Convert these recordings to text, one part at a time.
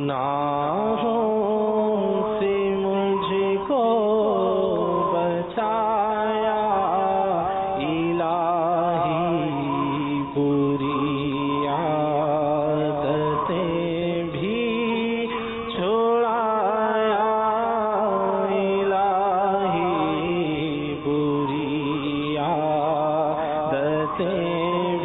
گناہوں سے مجھ کو بچایا الہی، بری عادتیں بھی چھڑایا الہی، بری عادتیں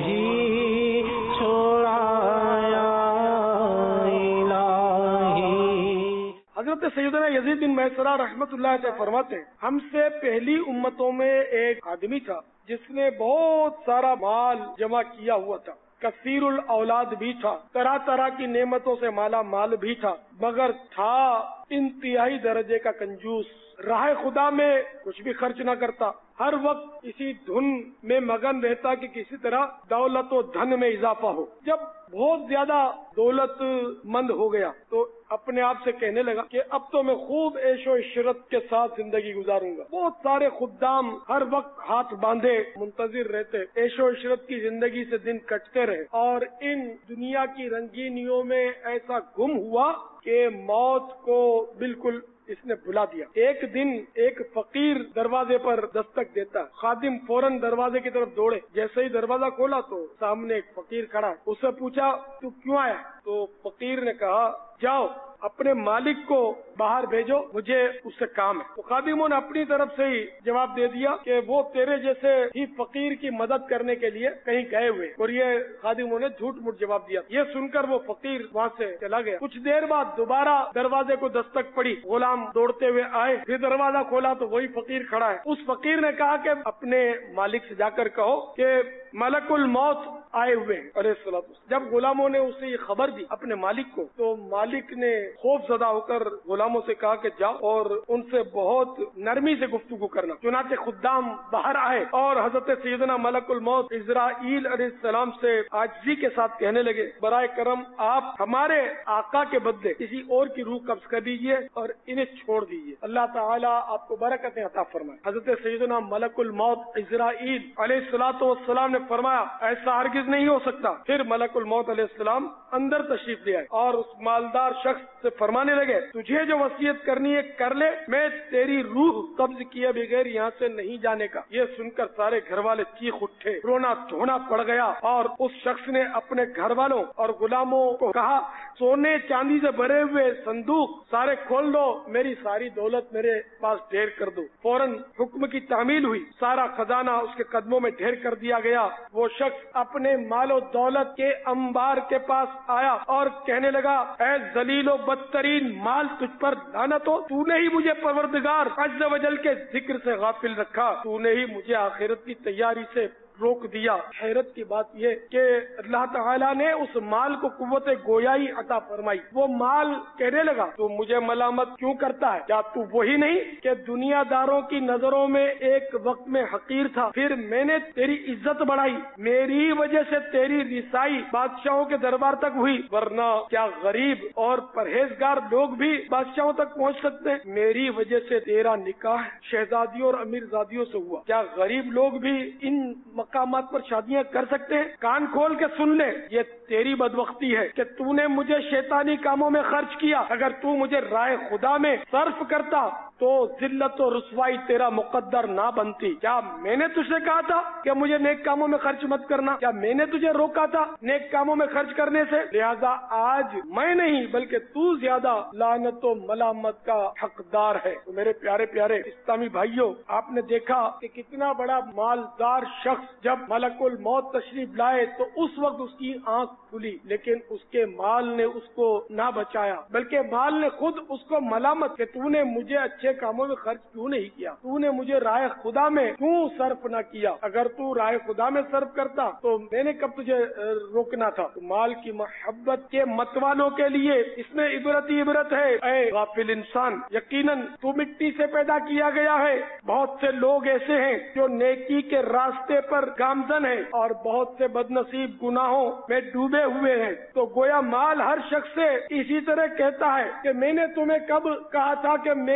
سیدنا یزید بن میسرہ رحمت اللہ علیہ فرماتے ہیں، ہم سے پہلی امتوں میں ایک آدمی تھا جس نے بہت سارا مال جمع کیا ہوا تھا، کثیر الاولاد بھی تھا، طرح طرح کی نعمتوں سے مالا مال بھی تھا، مگر تھا انتہائی درجے کا کنجوس، راہ خدا میں کچھ بھی خرچ نہ کرتا، ہر وقت اسی دھن میں مگن رہتا کہ کسی طرح دولت و دھن میں اضافہ ہو۔ جب بہت زیادہ دولت مند ہو گیا تو اپنے آپ سے کہنے لگا کہ اب تو میں خوب عیش و عشرت کے ساتھ زندگی گزاروں گا۔ بہت سارے خدام ہر وقت ہاتھ باندھے منتظر رہتے، عیش و عشرت کی زندگی سے دن کٹتے رہے، اور ان دنیا کی رنگینیوں میں ایسا گم ہوا کہ موت کو بالکل اس نے بھلا دیا۔ ایک دن ایک فقیر دروازے پر دستک دیتا، خادم فوراً دروازے کی طرف دوڑے، جیسے ہی دروازہ کھولا تو سامنے ایک فقیر کھڑا ہے۔ اس سے پوچھا تو کیوں آیا؟ تو فقیر نے کہا جاؤ اپنے مالک کو باہر بھیجو، مجھے اس سے کام ہے۔ تو خادموں نے اپنی طرف سے ہی جواب دے دیا کہ وہ تیرے جیسے ہی فقیر کی مدد کرنے کے لیے کہیں گئے ہوئے، اور یہ خادموں نے جھوٹ موٹ جواب دیا۔ یہ سن کر وہ فقیر وہاں سے چلا گیا۔ کچھ دیر بعد دوبارہ دروازے کو دستک پڑی، غلام دوڑتے ہوئے آئے، پھر دروازہ کھولا تو وہی فقیر کھڑا ہے۔ اس فقیر نے کہا کہ اپنے مالک سے جا کر کہو کہ ملک الموت آئے ہوئے ہیں علیہ الصلوۃ والسلام۔ جب غلاموں نے اسے یہ خبر دی اپنے مالک کو، تو مالک نے خوف زدہ ہو کر غلاموں سے کہا کہ جاؤ اور ان سے بہت نرمی سے گفتگو کرنا۔ چنانچہ خدام باہر آئے اور حضرت سیدنا ملک الموت عزرائیل علیہ السلام سے عاجزی کے ساتھ کہنے لگے برائے کرم آپ ہمارے آقا کے بدلے کسی اور کی روح قبض کر دیجئے اور انہیں چھوڑ دیجئے، اللہ تعالیٰ آپ کو برکتیں عطا فرمائے۔ حضرت سیدنا ملک الموت عزرائیل علیہ السلام نے فرمایا ایسا ہرگز نہیں ہو سکتا۔ پھر ملک الموت علیہ السلام اندر تشریف لے آئے اور اس مالدار شخص سے فرمانے لگے تجھے جو وصیت کرنی ہے کر لے، میں تیری روح قبض کیے بغیر یہاں سے نہیں جانے کا۔ یہ سن کر سارے گھر والے چیخ اٹھے، رونا دھونا پڑ گیا، اور اس شخص نے اپنے گھر والوں اور غلاموں کو کہا سونے چاندی سے بھرے ہوئے صندوق سارے کھول دو، میری ساری دولت میرے پاس ڈھیر کر دو۔ فوراً حکم کی تعمیل ہوئی، سارا خزانہ اس کے قدموں میں ڈھیر کر دیا گیا۔ وہ شخص اپنے مال و دولت کے انبار کے پاس آیا اور کہنے لگا اے ذلیل و بدترین مال، تجھ پر لعنت ہو، تو نے ہی مجھے پروردگار عز و جل کے ذکر سے غافل رکھا، تو نے ہی مجھے آخرت کی تیاری سے روک دیا۔ حیرت کی بات یہ کہ اللہ تعالیٰ نے اس مال کو قوت گویائی عطا فرمائی۔ وہ مال کہنے لگا تو مجھے ملامت کیوں کرتا ہے؟ کیا تو وہی نہیں کہ دنیا داروں کی نظروں میں ایک وقت میں حقیر تھا، پھر میں نے تیری عزت بڑھائی، میری وجہ سے تیری رسائی بادشاہوں کے دربار تک ہوئی، ورنہ کیا غریب اور پرہیزگار لوگ بھی بادشاہوں تک پہنچ سکتے ہیں؟ میری وجہ سے تیرا نکاح شہزادیوں اور امیرزادیوں سے ہوا، کیا غریب لوگ بھی ان مقامات پر شادیاں کر سکتے ہیں؟ کان کھول کے سن لے، یہ تیری بدبختی ہے کہ تو نے مجھے شیطانی کاموں میں خرچ کیا، اگر تو مجھے رائے خدا میں صرف کرتا تو ذلت و رسوائی تیرا مقدر نہ بنتی۔ کیا میں نے تجھے کہا تھا کہ مجھے نیک کاموں میں خرچ مت کرنا؟ کیا میں نے تجھے روکا تھا نیک کاموں میں خرچ کرنے سے؟ لہذا آج میں نہیں بلکہ تو زیادہ لعنت و ملامت کا حقدار ہے۔ تو میرے پیارے پیارے اسلامی بھائیوں، آپ نے دیکھا کہ کتنا بڑا مالدار شخص جب ملک الموت تشریف لائے تو اس وقت اس کی آنکھ کھلی، لیکن اس کے مال نے اس کو نہ بچایا، بلکہ مال نے خود اس کو ملامت کہ تو نے مجھے اچھے کاموں میں خرچ کیوں نہیں کیا، تو نے مجھے رائے خدا میں کیوں صرف نہ کیا، اگر تو رائے خدا میں صرف کرتا تو میں نے کب تجھے روکنا تھا۔ تو مال کی محبت کے متوالوں کے لیے اس میں عبرت ہی عبرت ہے۔ اے غافل انسان، یقیناً تو مٹی سے پیدا کیا گیا ہے، بہت سے لوگ ایسے ہیں جو نیکی کے راستے پر گامزن ہیں اور بہت سے بدنصیب گناہوں میں ڈوبے ہوئے ہیں۔ تو گویا مال ہر شخص سے اسی طرح کہتا ہے کہ میں نے تمہیں کب کہا تھا کہ میرے ذریعے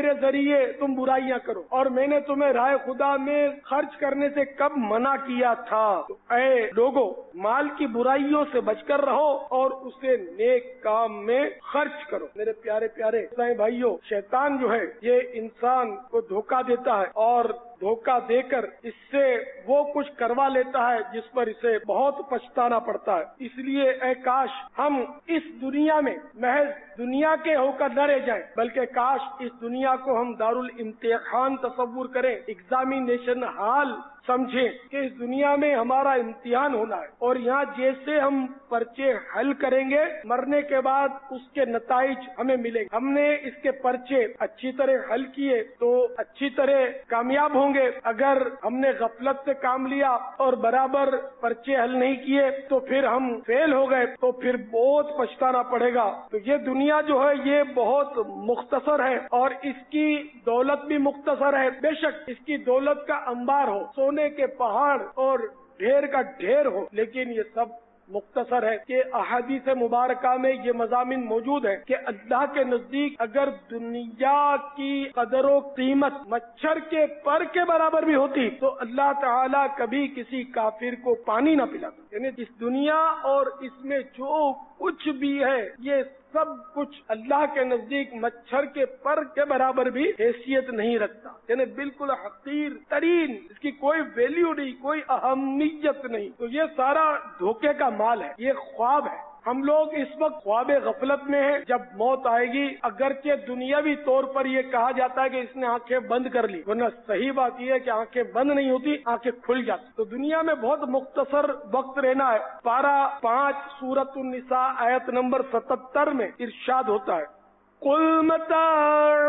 لیے تم برائیاں کرو، اور میں نے تمہیں راہ خدا میں خرچ کرنے سے کب منع کیا تھا؟ تو اے لوگوں، مال کی برائیوں سے بچ کر رہو اور اسے نیک کام میں خرچ کرو۔ میرے پیارے پیارے اسلامی بھائیوں، شیطان جو ہے یہ انسان کو دھوکہ دیتا ہے، اور دھوکہ دے کر اس سے وہ کچھ کروا لیتا ہے جس پر اسے بہت پچھتانا پڑتا ہے۔ اس لیے اے کاش ہم اس دنیا میں محض دنیا کے ہو کر نہ رہ جائیں، بلکہ کاش اس دنیا کو ہم دارالامتحان تصور کریں، ایگزامینیشن ہال سمجھیں کہ اس دنیا میں ہمارا امتحان ہونا ہے، اور یہاں جیسے ہم پرچے حل کریں گے مرنے کے بعد اس کے نتائج ہمیں ملیں گے۔ ہم نے اس کے پرچے اچھی طرح حل کیے تو اچھی طرح کامیاب ہوں گے، اگر ہم نے غفلت سے کام لیا اور برابر پرچے حل نہیں کیے تو پھر ہم فیل ہو گئے، تو پھر بہت پچھتانا پڑے گا۔ تو یہ دنیا جو ہے یہ بہت مختصر ہے، اور اس کی دولت بھی مختصر ہے۔ بے شک اس کی دولت کا انبار ہو، سونے کے پہاڑ اور ڈھیر کا ڈھیر ہو، لیکن یہ سب مختصر ہے کہ احادیث مبارکہ میں یہ مضامین موجود ہیں کہ اللہ کے نزدیک اگر دنیا کی قدر و قیمت مچھر کے پر کے برابر بھی ہوتی تو اللہ تعالیٰ کبھی کسی کافر کو پانی نہ پلاتا۔ یعنی اس دنیا اور اس میں جو کچھ بھی ہے یہ سب کچھ اللہ کے نزدیک مچھر کے پر کے برابر بھی حیثیت نہیں رکھتا، یعنی بالکل حقیر ترین، اس کی کوئی ویلیو نہیں، کوئی اہمیت نہیں۔ تو یہ سارا دھوکے کا مال ہے، یہ خواب ہے۔ ہم لوگ اس وقت خواب غفلت میں ہیں، جب موت آئے گی اگرچہ دنیاوی طور پر یہ کہا جاتا ہے کہ اس نے آنکھیں بند کر لی، ورنہ صحیح بات یہ ہے کہ آنکھیں بند نہیں ہوتی، آنکھیں کھل جاتی۔ تو دنیا میں بہت مختصر وقت رہنا ہے۔ پارہ 5 سورۃ النساء آیت نمبر 77 میں ارشاد ہوتا ہے، قُلْ مَتَاعُ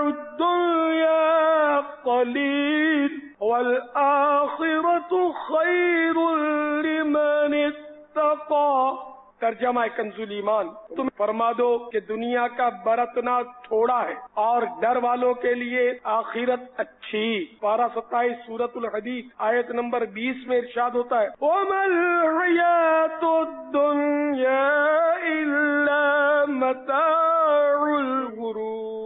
الدُّنْيَا قَلِيلٌ وَالْآخِرَةُ خَيْرٌ لِمَنِ اتَّقَىٰ۔ ترجمہ کنز ایمان، تم فرما دو کہ دنیا کا برتنا تھوڑا ہے اور ڈر والوں کے لیے آخرت اچھی۔ پارہ 27 سورۃ الحدید آیت نمبر 20 میں ارشاد ہوتا ہے، وَمَا الْحَيَاةُ الدُّنْيَا إِلَّا مَتَاعُ الْغُرُورِ۔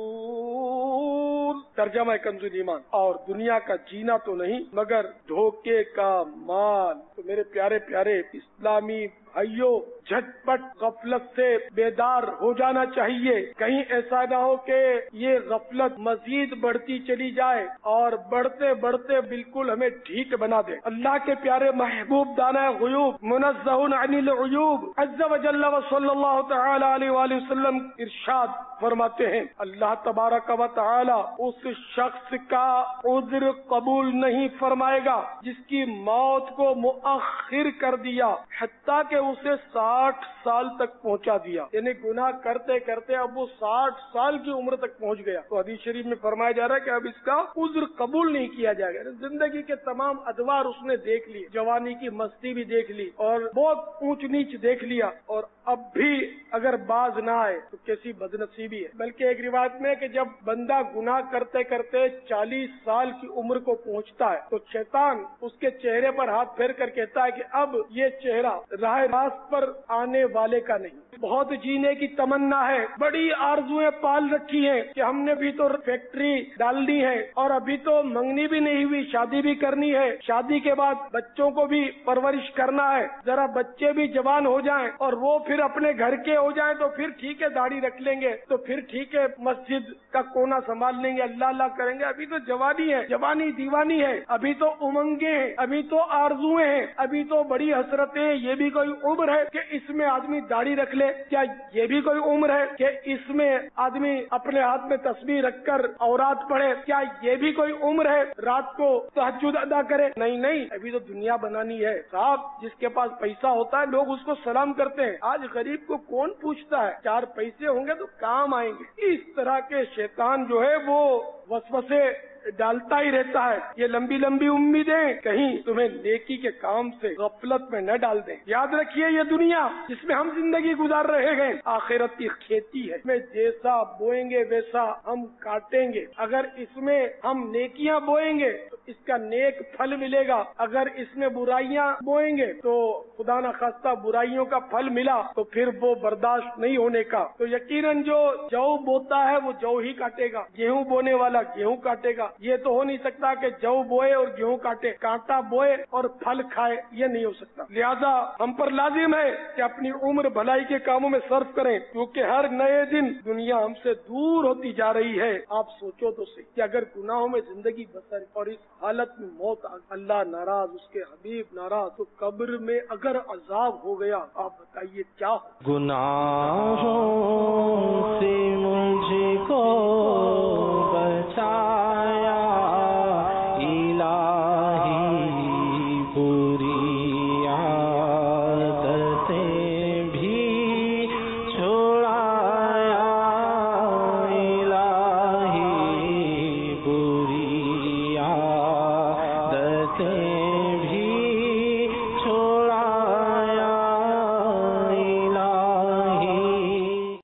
ترجمہ کنز ایمان، اور دنیا کا جینا تو نہیں مگر دھوکے کا مال۔ تو میرے پیارے پیارے اسلامی بھائیوں، جھٹپٹ غفلت سے بیدار ہو جانا چاہیے، کہیں ایسا نہ ہو کہ یہ غفلت مزید بڑھتی چلی جائے اور بڑھتے بڑھتے بالکل ہمیں ڈھیٹ بنا دے۔ اللہ کے پیارے محبوب دانہ غیوب منزہ عن العیوب عز و جل و صلی اللہ تعالی علیہ وآلہ وسلم ارشاد فرماتے ہیں، اللہ تبارک و تعالی اس شخص کا عذر قبول نہیں فرمائے گا جس کی موت کو مؤخر کر دیا حتیٰ کہ اسے 60 سال تک پہنچا دیا، یعنی گناہ کرتے کرتے اب وہ 60 سال کی عمر تک پہنچ گیا۔ تو حدیث شریف میں فرمایا جا رہا ہے کہ اب اس کا عذر قبول نہیں کیا جائے گا۔ زندگی کے تمام ادوار اس نے دیکھ لی، جوانی کی مستی بھی دیکھ لی اور بہت اونچ نیچ دیکھ لیا، اور اب بھی اگر باز نہ آئے تو کیسی بدنصیبی ہے۔ بلکہ ایک روایت میں کہ جب بندہ گناہ کرتے کرتے 40 سال کی عمر کو پہنچتا ہے تو شیطان اس کے چہرے پر ہاتھ پھیر کر کہتا ہے کہ اب یہ چہرہ راہ راست پر آنے والے کا نہیں۔ بہت جینے کی تمنا ہے، بڑی آرزویں پال رکھی ہیں کہ ہم نے بھی تو فیکٹری ڈالنی ہے اور ابھی تو منگنی بھی نہیں ہوئی، شادی بھی کرنی ہے، شادی کے بعد بچوں کو بھی پرورش کرنا ہے، ذرا بچے بھی جوان ہو جائیں اور وہ پھر اپنے گھر کے ہو جائیں تو پھر ٹھیک ہے داڑھی رکھ لیں گے، تو پھر ٹھیک ہے مسجد کا کونا سنبھال لیں گے، اللہ اللہ کریں گے۔ ابھی تو جوانی ہے، جوانی دیوانی ہے، ابھی تو امنگیں ہیں، ابھی تو آرزویں ہیں، ابھی تو بڑی حسرتیں ہیں۔ یہ بھی کوئی عمر ہے کہ اس میں آدمی داڑھی رکھ لے؟ کیا یہ بھی کوئی عمر ہے کہ اس میں آدمی اپنے ہاتھ میں تسبیح رکھ کر اورات پڑھے؟ کیا یہ بھی کوئی عمر ہے رات کو تہجد ادا کرے؟ نہیں نہیں، ابھی تو دنیا بنانی ہے صاحب۔ جس کے پاس پیسہ ہوتا ہے لوگ اس کو سلام کرتے ہیں، آج غریب کو کون پوچھتا ہے؟ 4 پیسے ہوں گے تو کام آئیں گے۔ اس طرح کے شیطان جو ہے وہ وسوسے डालता ही रहता है। ये लंबी लंबी उम्मीदें कहीं तुम्हें नेकी के काम से गफलत में न डाल दें। याद रखिए, ये दुनिया जिसमें हम जिंदगी गुजार रहे हैं आखिरत की खेती है। इसमें जैसा बोएंगे वैसा हम काटेंगे। अगर इसमें हम नेकियां बोएंगे तो इसका नेक फल मिलेगा, अगर इसमें बुराइयां बोएंगे तो खुदा न खास्ता बुराइयों का फल मिला तो फिर वो बर्दाश्त नहीं होने का। तो यकीनन जो जौ बोता है वो जौ ही काटेगा, गेहूं बोने वाला गेहूं काटेगा। ये तो हो नहीं सकता कि जौ बोए और गेहूं काटे, कांटा बोए और फल खाए, ये नहीं हो सकता। लिहाजा हम पर लाजिम है कि अपनी उम्र भलाई के कामों में सर्फ करें, क्योंकि हर नए दिन दुनिया हमसे दूर होती जा रही है। आप सोचो तो सही कि अगर गुनाहों में जिंदगी बसर और इस हालत में मौत अल्लाह नाराज, उसके हबीब नाराज, तो कब्र में अगर अजाब हो गया, आप बताइए क्या हो। गुनाहों से मुझको